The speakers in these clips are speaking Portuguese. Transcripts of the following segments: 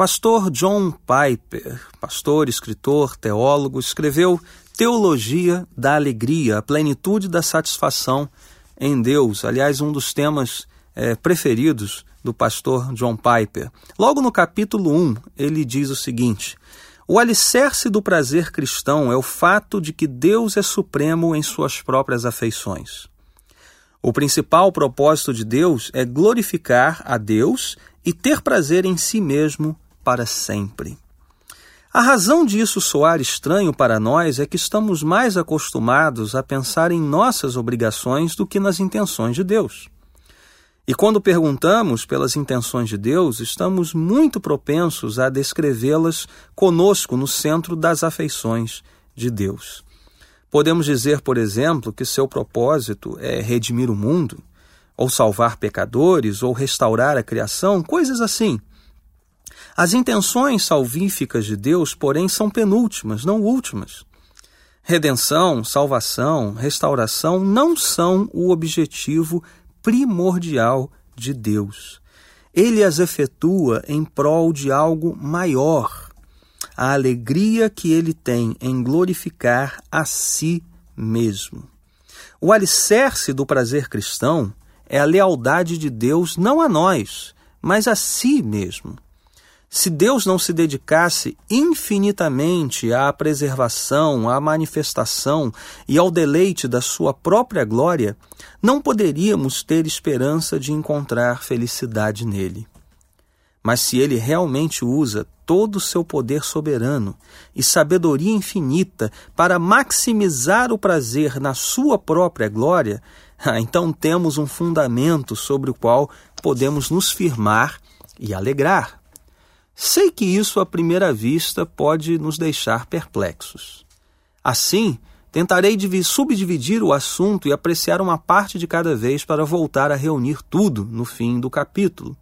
Pastor John Piper, pastor, escritor, teólogo, escreveu Teologia da Alegria, a plenitude da satisfação em Deus. Aliás, um dos temas preferidos do pastor John Piper. Logo no capítulo 1, ele diz o seguinte: o alicerce do prazer cristão é o fato de que Deus é supremo em suas próprias afeições. O principal propósito de Deus é glorificar a Deus e ter prazer em si mesmo para sempre. A razão disso soar estranho para nós é que estamos mais acostumados a pensar em nossas obrigações do que nas intenções de Deus. E quando perguntamos pelas intenções de Deus, estamos muito propensos a descrevê-las conosco no centro das afeições de Deus. Podemos dizer, por exemplo, que seu propósito é redimir o mundo, ou salvar pecadores, ou restaurar a criação, coisas assim. As intenções salvíficas de Deus, porém, são penúltimas, não últimas. Redenção, salvação, restauração não são o objetivo primordial de Deus. Ele as efetua em prol de algo maior, a alegria que ele tem em glorificar a si mesmo. O alicerce do prazer cristão é a lealdade de Deus não a nós, mas a si mesmo. Se Deus não se dedicasse infinitamente à preservação, à manifestação e ao deleite da sua própria glória, não poderíamos ter esperança de encontrar felicidade nele. Mas se ele realmente usa todo o seu poder soberano e sabedoria infinita para maximizar o prazer na sua própria glória, então temos um fundamento sobre o qual podemos nos firmar e alegrar. Sei que isso, à primeira vista, pode nos deixar perplexos. Assim, tentarei subdividir o assunto e apreciar uma parte de cada vez para voltar a reunir tudo no fim do capítulo.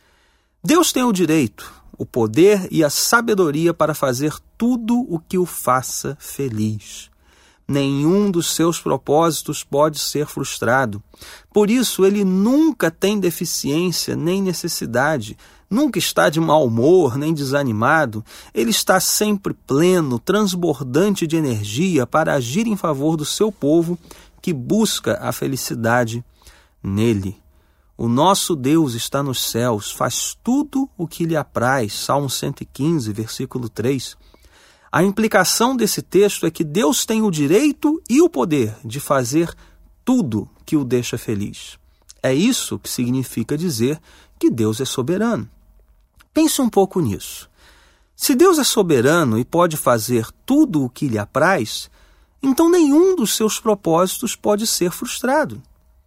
Deus tem o direito, o poder e a sabedoria para fazer tudo o que o faça feliz. Nenhum dos seus propósitos pode ser frustrado. Por isso, ele nunca tem deficiência nem necessidade, nunca está de mau humor nem desanimado. Ele está sempre pleno, transbordante de energia para agir em favor do seu povo que busca a felicidade nele. O nosso Deus está nos céus, faz tudo o que lhe apraz. Salmo 115, versículo 3. A implicação desse texto é que Deus tem o direito e o poder de fazer tudo que o deixa feliz. É isso que significa dizer que Deus é soberano. Pense um pouco nisso. Se Deus é soberano e pode fazer tudo o que lhe apraz, então nenhum dos seus propósitos pode ser frustrado.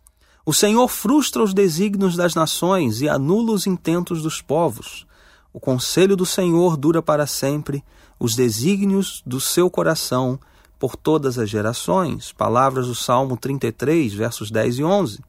O Senhor frustra os desígnios das nações e anula os intentos dos povos. O conselho do Senhor dura para sempre, os desígnios do seu coração por todas as gerações. Palavras do Salmo 33, versos 10 e 11.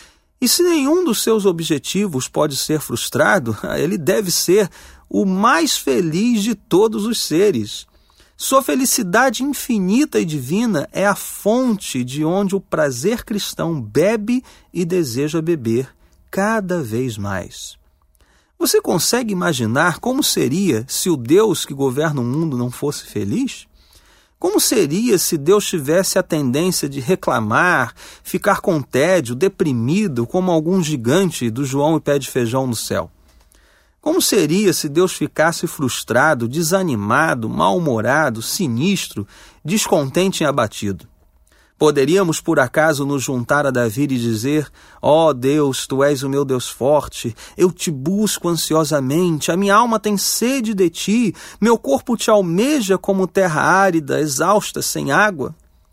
E se nenhum dos seus objetivos pode ser frustrado, ele deve ser o mais feliz de todos os seres. Sua felicidade infinita e divina é a fonte de onde o prazer cristão bebe e deseja beber cada vez mais. Você consegue imaginar como seria se o Deus que governa o mundo não fosse feliz? Como seria se Deus tivesse a tendência de reclamar, ficar com tédio, deprimido, como algum gigante do João e pé de feijão no céu? Como seria se Deus ficasse frustrado, desanimado, mal-humorado, sinistro, descontente e abatido? Poderíamos, por acaso, nos juntar a Davi e dizer: ó Deus, Tu és o meu Deus forte, eu te busco ansiosamente, a minha alma tem sede de Ti, meu corpo te almeja como terra árida, exausta, sem água?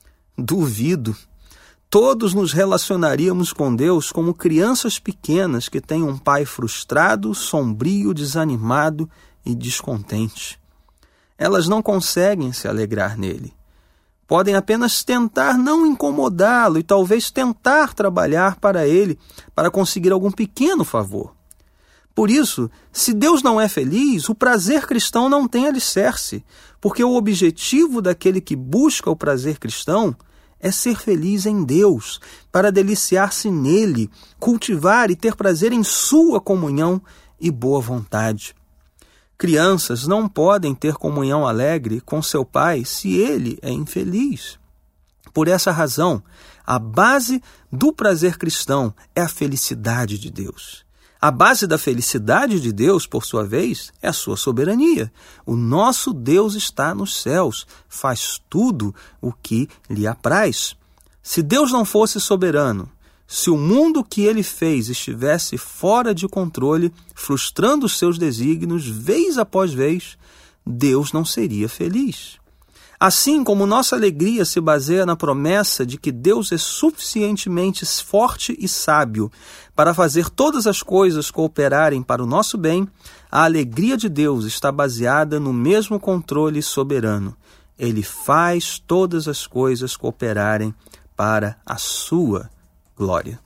Duvido. Todos nos relacionaríamos com Deus como crianças pequenas que têm um pai frustrado, sombrio, desanimado e descontente. Elas não conseguem se alegrar nele. Podem apenas tentar não incomodá-lo e talvez tentar trabalhar para ele, para conseguir algum pequeno favor. Por isso, se Deus não é feliz, o prazer cristão não tem alicerce, porque o objetivo daquele que busca o prazer cristão é ser feliz em Deus, para deliciar-se nele, cultivar e ter prazer em sua comunhão e boa vontade. Crianças não podem ter comunhão alegre com seu pai se ele é infeliz. Por essa razão, a base do prazer cristão é a felicidade de Deus. A base da felicidade de Deus, por sua vez, é a sua soberania. O nosso Deus está nos céus, faz tudo o que lhe apraz. Se Deus não fosse soberano, se o mundo que ele fez estivesse fora de controle, frustrando os seus desígnios vez após vez, Deus não seria feliz. Assim como nossa alegria se baseia na promessa de que Deus é suficientemente forte e sábio para fazer todas as coisas cooperarem para o nosso bem, a alegria de Deus está baseada no mesmo controle soberano. Ele faz todas as coisas cooperarem para a sua glória.